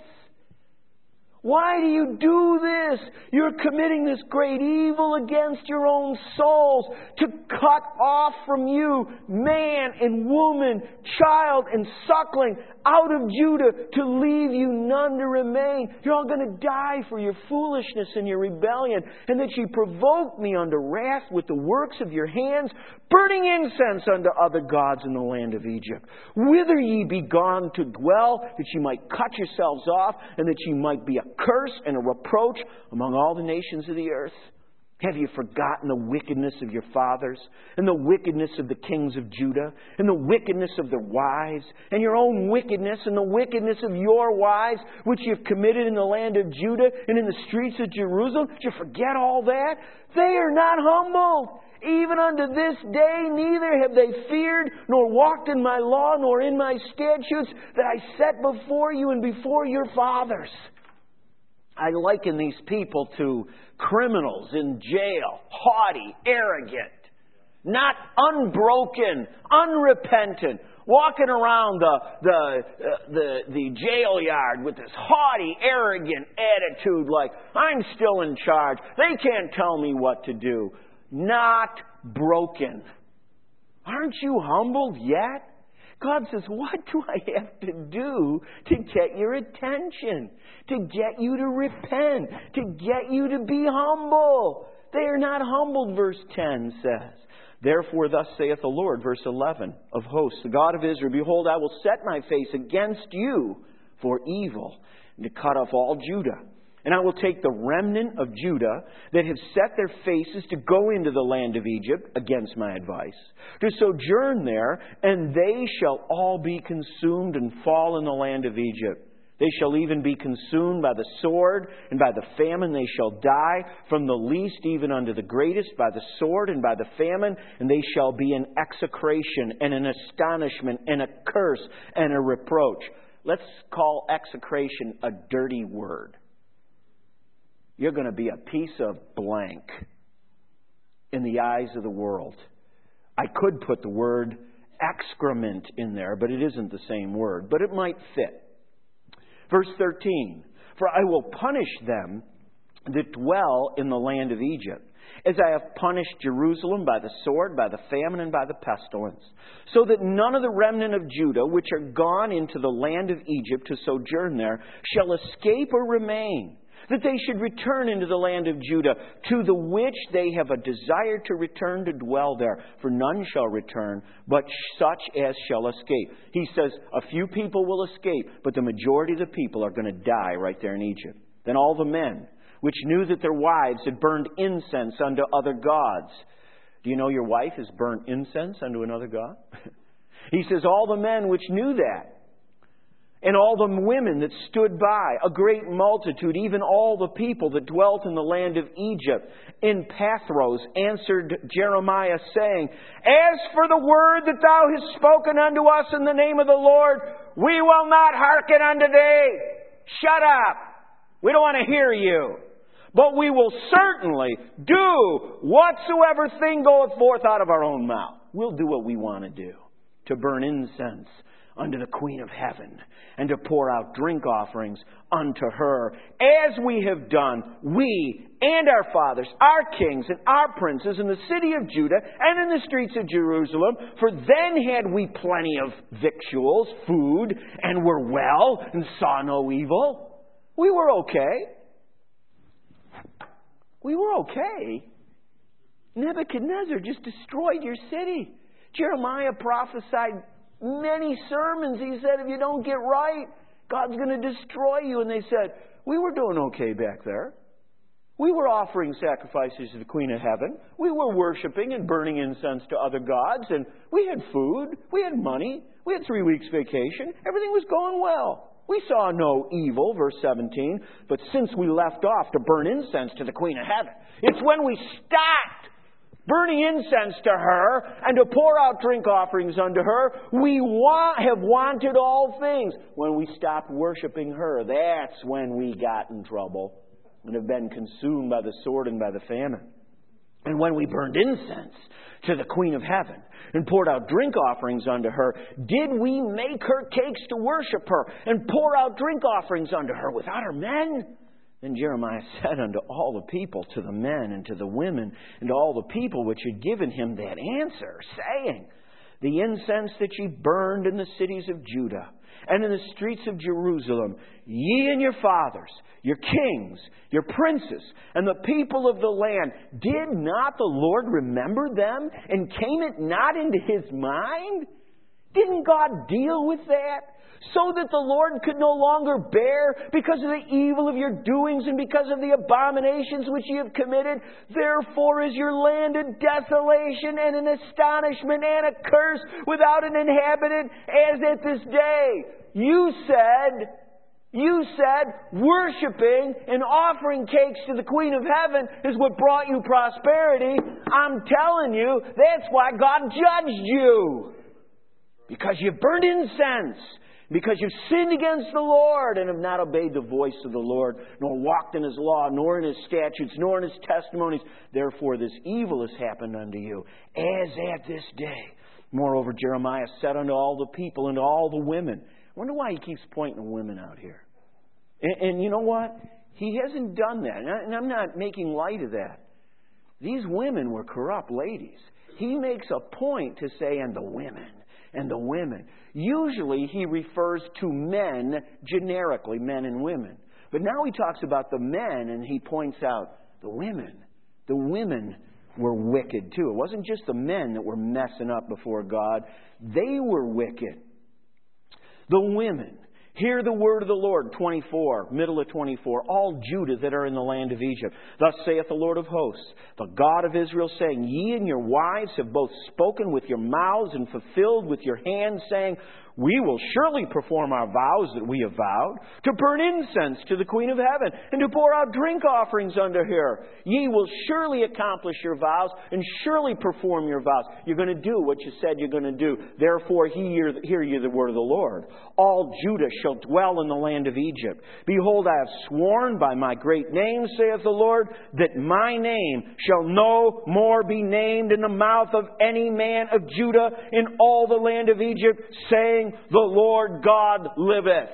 Why do you do this? You're committing this great evil against your own souls, to cut off from you man and woman, child and suckling out of Judah, to leave you none to remain. You're all going to die for your foolishness and your rebellion, and that ye provoke me unto wrath with the works of your hands, burning incense unto other gods in the land of Egypt. Whither ye be gone to dwell, that ye might cut yourselves off, and that ye might be a curse and a reproach among all the nations of the earth. Have you forgotten the wickedness of your fathers, and the wickedness of the kings of Judah, and the wickedness of their wives, and your own wickedness, and the wickedness of your wives, which you've committed in the land of Judah and in the streets of Jerusalem? Did you forget all that? They are not humbled. Even unto this day, neither have they feared, nor walked in my law, nor in my statutes that I set before you and before your fathers. I liken these people to criminals in jail, haughty, arrogant, not unbroken, unrepentant, walking around the the uh, the the jail yard with this haughty, arrogant attitude, like, I'm still in charge. They can't tell me what to do. Not broken. Aren't you humbled yet? God says, what do I have to do to get your attention? To get you to repent? To get you to be humble? They are not humbled, verse ten says. Therefore thus saith the Lord, verse eleven, of hosts, the God of Israel, behold, I will set my face against you for evil, and to cut off all Judah. And I will take the remnant of Judah that have set their faces to go into the land of Egypt, against my advice, to sojourn there, and they shall all be consumed and fall in the land of Egypt. They shall even be consumed by the sword, and by the famine they shall die, from the least even unto the greatest, by the sword and by the famine, and they shall be an execration and an astonishment and a curse and a reproach. Let's call execration a dirty word. You're going to be a piece of blank in the eyes of the world. I could put the word excrement in there, but it isn't the same word. But it might fit. Verse thirteen, for I will punish them that dwell in the land of Egypt, as I have punished Jerusalem by the sword, by the famine, and by the pestilence, so that none of the remnant of Judah, which are gone into the land of Egypt to sojourn there, shall escape or remain, that they should return into the land of Judah, to the which they have a desire to return to dwell there. For none shall return, but such as shall escape. He says a few people will escape, but the majority of the people are going to die right there in Egypt. Then all the men, which knew that their wives had burned incense unto other gods. Do you know your wife has burnt incense unto another god? He says all the men which knew that, and all the women that stood by, a great multitude, even all the people that dwelt in the land of Egypt, in Pathros, answered Jeremiah, saying, as for the word that thou hast spoken unto us in the name of the Lord, we will not hearken unto thee. Shut up. We don't want to hear you. But we will certainly do whatsoever thing goeth forth out of our own mouth. We'll do what we want to do, to burn incense unto the Queen of Heaven, and to pour out drink offerings unto her, as we have done, we and our fathers, our kings and our princes, in the city of Judah and in the streets of Jerusalem. For then had we plenty of victuals, food, and were well, and saw no evil. We were okay. We were okay. Nebuchadnezzar just destroyed your city. Jeremiah prophesied many sermons. He said, if you don't get right, God's going to destroy you. And they said, we were doing okay back there. We were offering sacrifices to the Queen of Heaven. We were worshiping and burning incense to other gods. And we had food. We had money. We had three weeks vacation. Everything was going well. We saw no evil, verse seventeen. But since we left off to burn incense to the Queen of Heaven, it's when we stopped burning incense to her, and to pour out drink offerings unto her, we want, have wanted all things. When we stopped worshiping her, that's when we got in trouble. and have been consumed by the sword and by the famine. And when we burned incense to the Queen of Heaven and poured out drink offerings unto her, did we make her cakes to worship her and pour out drink offerings unto her without her men? Then Jeremiah said unto all the people, to the men and to the women, and to all the people which had given him that answer, saying, the incense that ye burned in the cities of Judah and in the streets of Jerusalem, ye and your fathers, your kings, your princes, and the people of the land, did not the Lord remember them? And came it not into his mind? Didn't God deal with that? So that the Lord could no longer bear because of the evil of your doings and because of the abominations which ye have committed. Therefore is your land a desolation and an astonishment and a curse without an inhabitant, as at this day. You said, you said, worshiping and offering cakes to the Queen of Heaven is what brought you prosperity. I'm telling you, that's why God judged you. Because you burned incense. Because you've sinned against the Lord and have not obeyed the voice of the Lord, nor walked in His law, nor in His statutes, nor in His testimonies. Therefore this evil has happened unto you, as at this day. Moreover, Jeremiah said unto all the people and to all the women. I wonder why he keeps pointing to women out here. And, and you know what? He hasn't done that. And I'm not making light of that. These women were corrupt ladies. He makes a point to say, and the women, and the women. Usually he refers to men generically, men and women. But now he talks about the men and he points out the women. The women were wicked too. It wasn't just the men that were messing up before God. They were wicked. The women. Hear the word of the Lord, twenty-four, middle of twenty-four. All Judah that are in the land of Egypt. Thus saith the Lord of hosts, the God of Israel, saying, ye and your wives have both spoken with your mouths and fulfilled with your hands, saying, we will surely perform our vows that we have vowed, to burn incense to the Queen of Heaven, and to pour out drink offerings unto her. Ye will surely accomplish your vows, and surely perform your vows. You're going to do what you said you're going to do. Therefore hear, hear ye the word of the Lord. All Judah shall dwell in the land of Egypt. Behold, I have sworn by my great name, saith the Lord, that my name shall no more be named in the mouth of any man of Judah in all the land of Egypt, saying, the Lord God liveth.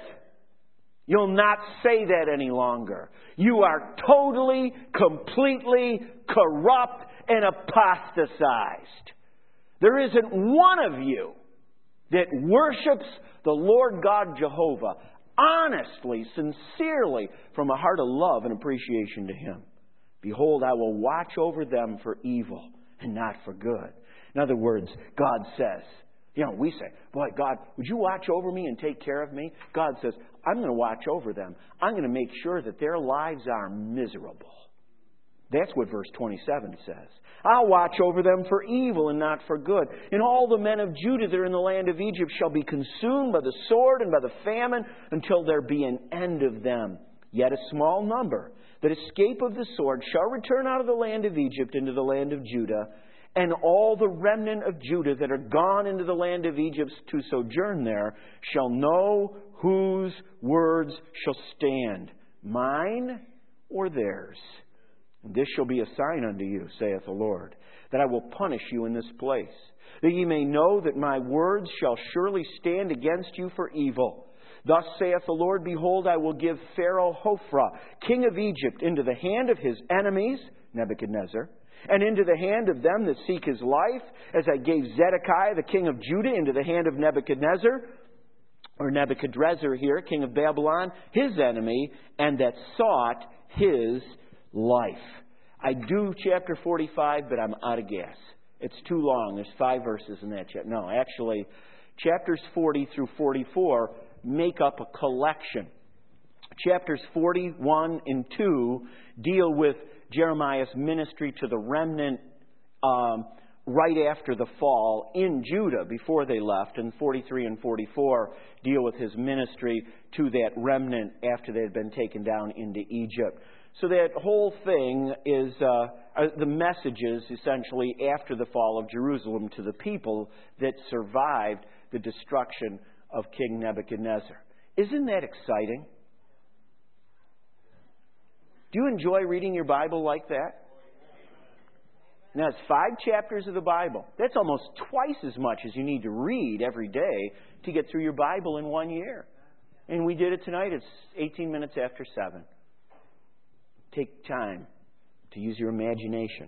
You'll not say that any longer. You are totally, completely corrupt and apostatized. There isn't one of you that worships the Lord God Jehovah honestly, sincerely, from a heart of love and appreciation to Him. Behold, I will watch over them for evil and not for good. In other words, God says, you know, we say, boy, God, would you watch over me and take care of me? God says, I'm going to watch over them. I'm going to make sure that their lives are miserable. That's what verse twenty-seven says. I'll watch over them for evil and not for good. And all the men of Judah that are in the land of Egypt shall be consumed by the sword and by the famine until there be an end of them. Yet a small number that escape of the sword shall return out of the land of Egypt into the land of Judah. And all the remnant of Judah that are gone into the land of Egypt to sojourn there shall know whose words shall stand, mine or theirs. And this shall be a sign unto you, saith the Lord, that I will punish you in this place, that ye may know that my words shall surely stand against you for evil. Thus saith the Lord, behold, I will give Pharaoh Hophra, king of Egypt, into the hand of his enemies, Nebuchadnezzar, and into the hand of them that seek his life, as I gave Zedekiah, the king of Judah, into the hand of Nebuchadnezzar, or Nebuchadrezzar here, king of Babylon, his enemy, and that sought his life. I do chapter forty-five, but I'm out of gas. It's too long. There's five verses in that chapter. No, actually, chapters forty through forty-four make up a collection. Chapters forty-one and two deal with Jeremiah's ministry to the remnant um, right after the fall in Judah before they left. And forty-three and forty-four deal with his ministry to that remnant after they had been taken down into Egypt. So that whole thing is uh, the messages essentially after the fall of Jerusalem to the people that survived the destruction of King Nebuchadnezzar. Isn't that exciting? Do you enjoy reading your Bible like that? Now, it's five chapters of the Bible. That's almost twice as much as you need to read every day to get through your Bible in one year. And we did it tonight. It's eighteen minutes after seven. Take time to use your imagination.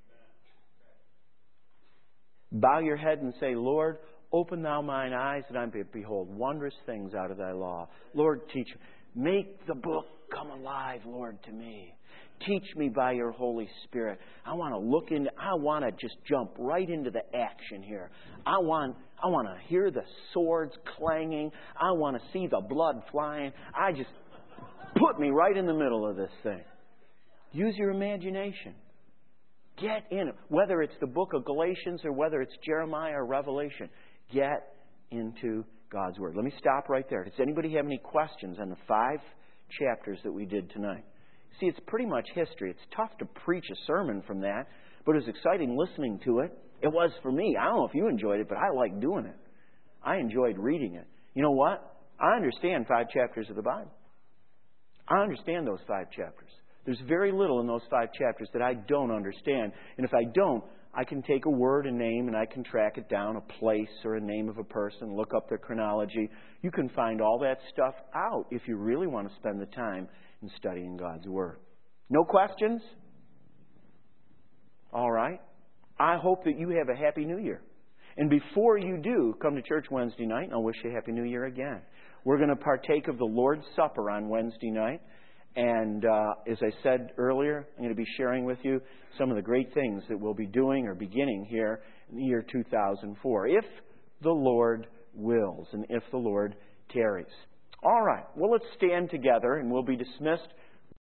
Bow your head and say, Lord, open thou mine eyes that I may behold wondrous things out of thy law. Lord, teach me. Make the book come alive, Lord, to me. Teach me by your Holy Spirit. I want to look into, I want to just jump right into the action here. I want, I want to hear the swords clanging. I want to see the blood flying. I just, put me right in the middle of this thing. Use your imagination. Get in it. Whether it's the book of Galatians or whether it's Jeremiah or Revelation, get into God's Word. Let me stop right there. Does anybody have any questions on the five chapters that we did tonight? See, it's pretty much history. It's tough to preach a sermon from that, but it was exciting listening to it. It was for me. I don't know if you enjoyed it, but I like doing it. I enjoyed reading it. You know what? I understand five chapters of the Bible. I understand those five chapters. There's very little in those five chapters that I don't understand. And if I don't, I can take a word, a name, and I can track it down, a place or a name of a person, look up their chronology. You can find all that stuff out if you really want to spend the time in studying God's Word. No questions? All right. I hope that you have a Happy New Year. And before you do, come to church Wednesday night, and I'll wish you a Happy New Year again. We're going to partake of the Lord's Supper on Wednesday night. And uh, as I said earlier, I'm going to be sharing with you some of the great things that we'll be doing or beginning here in the year two thousand four, if the Lord wills and if the Lord tarries. All right. Well, let's stand together and we'll be dismissed